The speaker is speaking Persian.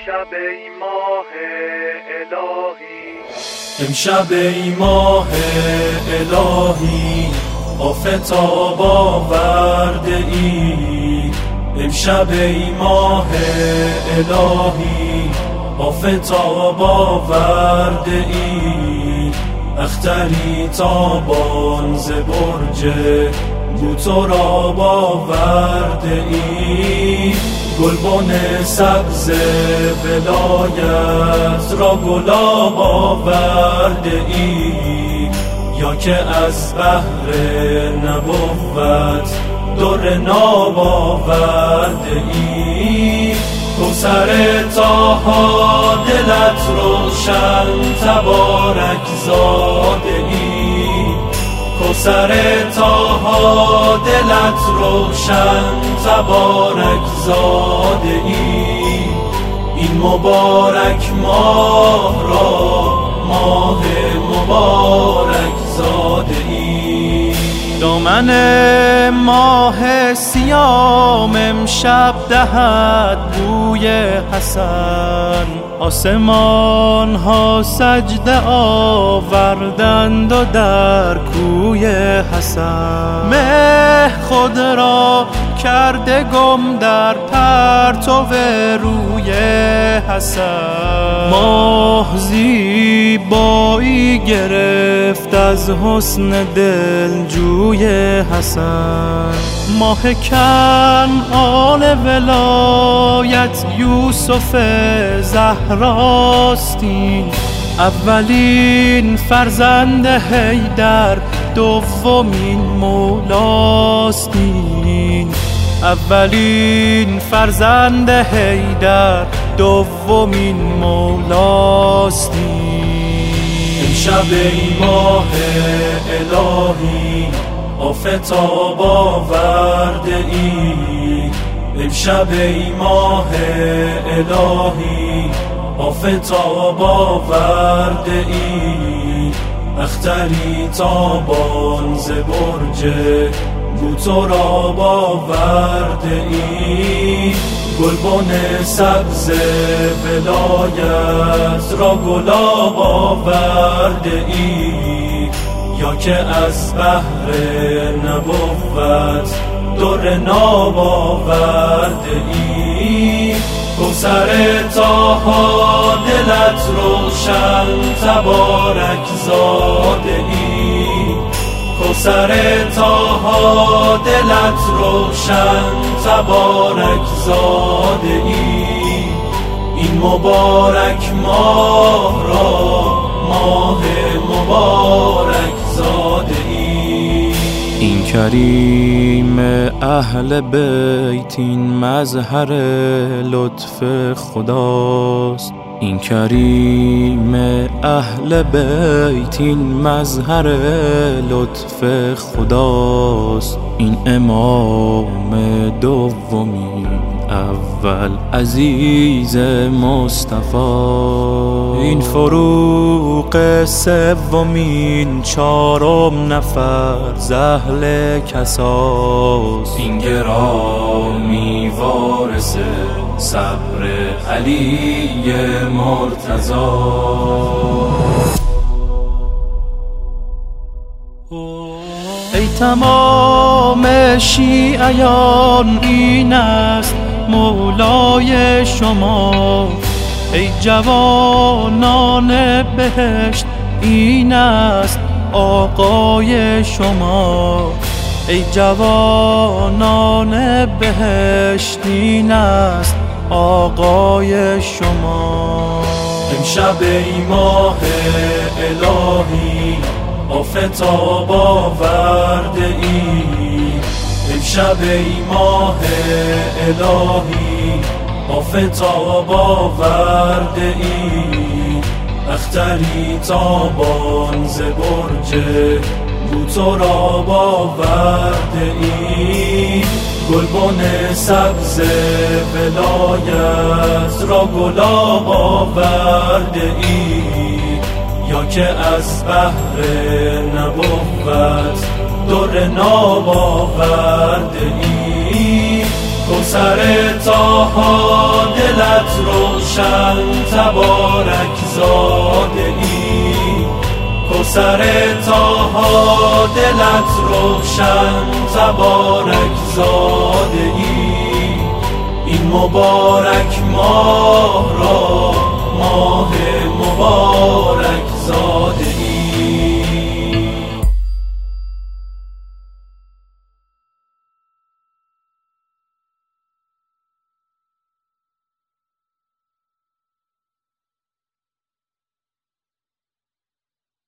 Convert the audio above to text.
امشب ای ماه الهی، امشب ای ماه الهی آفتاب آورده ای. امشب ای ماه الهی آفتاب آورده ای. اختری تابان ز برج بوتراب آورده ای. گلبن سبز ولایت را گلاب آورده ای. یا که از بحر نبوت در ناب آورده ای. کوثر طاها دلت روشن تبارک زاده ای. کوثر طاها دلت روشن تبارک زاده ای. این مبارک ماه را ماه مبارک زاده ای. دامن ماه سیام امشب دهد بوی حسن. آسمان ها سجده آوردند و در کوی حسن. مه خود را کرده گم در پرتو روی حسن. ماه زیبایی گرفت از حسن دلجوی حسن. ماه کنعان ولایت یوسف زهراستین. اولین فرزند حیدر دومین مولاستین. اولین فرزند حیدر دومین مولاستین. امشب ای ماه الهی آفتاب آورده ای. امشب ای ماه الهی آفتاب آورده ای. اختری تابان ز برج بوتراب آورده ای. گلبن سبز ولایت را گلاب آورده ای. یا که از بحر نبوت در ناب آورده ای. کوثر طاها دلت روشن تبارک زاده ای. کوثر طاها دلت روشن تبارک زاده ای. این مبارک ماه را ماه مبارک زاده ای. این کریم اهل بیت این مظهر لطف خداست. این کریم اهل بیت این مظهر لطف خداست. این امام دومی اول عزیز مصطفی. این فروق سومین چهارم نفر ز اهل کساست. این گرامی وارث صبر علی مرتضی. ای تمام شیعیان این است مولای شما. ای جوانان بهشت این است آقای شما. ای جوانان بهشت این است آقای شما. امشب ای ماه الهی آفتاب آورده ای. امشب ای ماه الهی آفتاب آورده ای. اختری تابان ز برج بوتراب آورده ای. گلبن سبز ولایت را گلاب آورده ای. یا که از بحر نبوت در ناب آورده ای. کوثر طاها دلت روشن تبارک زاده ای، کوثر طاها دلت روشن تبارک زاده ای. این مبارک ماه را ماه مبارک زاده